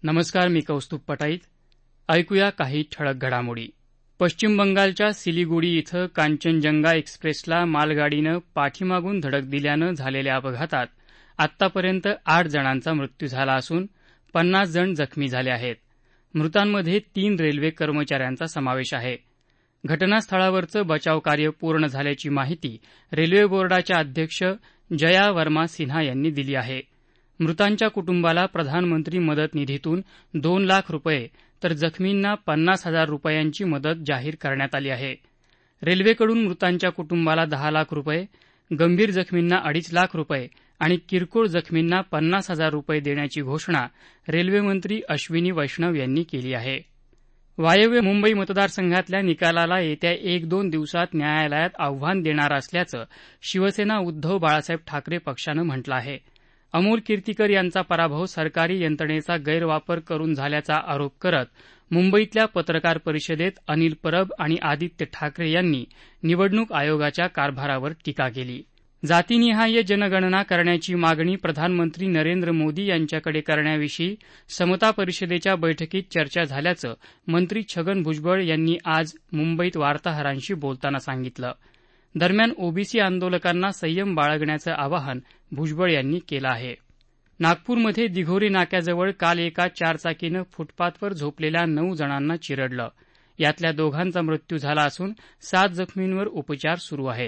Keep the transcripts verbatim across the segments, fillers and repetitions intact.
नमस्कार, मी कौस्तुभ पटाईत. ऐकूया काही ठळक घडामोडी. पश्चिम बंगालच्या सिलिगुडी इथं कांचनजंगा एक्सप्रेसला मालगाडीनं पाठीमागून धडक दिल्यानं झालेल्या अपघातात आत्तापर्यंत आठ जणांचा मृत्यू झाला असून पन्नास जण जखमी झाले आहेत. मृतांमध्ये तीन रेल्वे कर्मचाऱ्यांचा समावेश आहे. घटनास्थळावरचं बचावकार्य पूर्ण झाल्याची माहिती रेल्वे बोर्डाच्या अध्यक्ष जया वर्मा सिन्हा यांनी दिली आहे. मृतांच्या कुटुंबाला प्रधानमंत्री मदत निधीतून दोन लाख रुपये तर जखमींना पन्नास हजार रुपयांची मदत जाहीर करण्यात आली आहे. रेल्वेकडून मृतांच्या कुटुंबाला दहा लाख रुपये, गंभीर जखमींना अडीच लाख रुपये आणि किरकोळ जखमींना पन्नास हजार रुपये देण्याची घोषणा रेल्वेमंत्री अश्विनी वैष्णव यांनी केली आहे. वायव्य मुंबई मतदारसंघातल्या निकालाला येत्या एक दोन दिवसात न्यायालयात आव्हान देणार असल्याचं शिवसेना उद्धव बाळासाहेब ठाकरे पक्षानं म्हटलं आहे. अमोल कीर्तीकर यांचा पराभव सरकारी यंत्रणेचा गैरवापर करून झाल्याचा आरोप करत मुंबईतल्या पत्रकार परिषदेत अनिल परब आणि आदित्य ठाकरे यांनी निवडणूक आयोगाच्या कारभारावर टीका केली. जातीनिहाय जनगणना करण्याची मागणी प्रधानमंत्री नरेंद्र मोदी यांच्याकडे करण्याविषयी समता परिषदेच्या बैठकीत चर्चा झाल्याचं मंत्री छगन भुजबळ यांनी आज मुंबईत वार्ताहरांशी बोलताना सांगितलं. दरम्यान ओबीसी आंदोलकांना संयम बाळगण्याचं आवाहन भुजबळ यांनी केलं आहे. नागपूरमध्ये दिघोरी नाक्याजवळ काल एका चारचाकीनं फुटपाथवर झोपलेल्या नऊ जणांना चिरडलं. यातल्या दोघांचा मृत्यू झाला असून सात जखमींवर उपचार सुरू आहेत.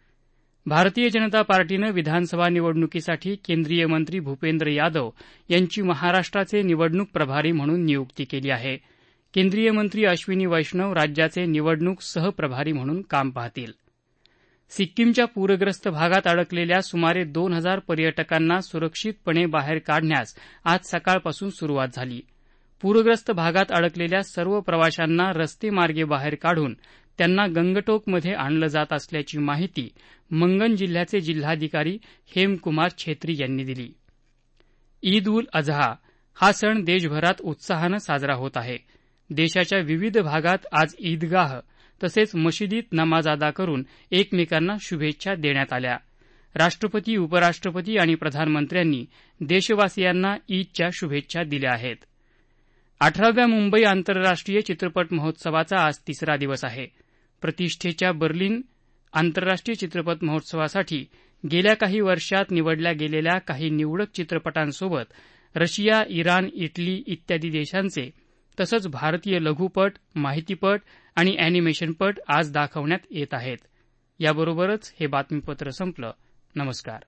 भारतीय जनता पार्टीनं विधानसभा निवडणुकीसाठी केंद्रीय मंत्री भूपेंद्र यादव यांची महाराष्ट्राचे निवडणूक प्रभारी म्हणून नियुक्ती केली आहे. केंद्रीय मंत्री अश्विनी वैष्णव राज्याचे निवडणूक सहप्रभारी म्हणून काम पाहतील. सिक्कीमच्या पूरग्रस्त भागात अडकलेल्या सुमारे दोन हजार पर्यटकांना सुरक्षितपणे बाहेर काढण्यास आज सकाळपासून सुरुवात झाली. पूरग्रस्त भागात अडकलेल्या सर्व प्रवाशांना रस्तेमार्गे बाहेर काढून त्यांना गंगटोकमध्ये आणलं जात असल्याची माहिती मंगन जिल्ह्याचे जिल्हाधिकारी हेमकुमार छेत्री यांनी दिली. ईद उल अझहा हा सण देशभरात उत्साहानं साजरा होत आहे. देशाच्या विविध भागात आज ईदगाह तसेच मशिदीत नमाज अदा करून एकमेकांना शुभेच्छा देण्यात आल्या. राष्ट्रपती, उपराष्ट्रपती आणि प्रधानमंत्र्यांनी देशवासियांना ईदच्या शुभेच्छा दिल्या आहेत. अठराव्या मुंबई आंतरराष्ट्रीय चित्रपट महोत्सवाचा आज तिसरा दिवस आहे. प्रतिष्ठेच्या बर्लिन आंतरराष्ट्रीय चित्रपट महोत्सवासाठी गेल्या काही वर्षात निवडल्या गेलेल्या काही निवडक चित्रपटांसोबत रशिया, इराण, इटली इत्यादी देशांचे तसंच भारतीय लघुपट, माहितीपट आणि अॅनिमेशनपट आज दाखवण्यात येत आहेत. याबरोबरच हे बातमीपत्र संपलं. नमस्कार.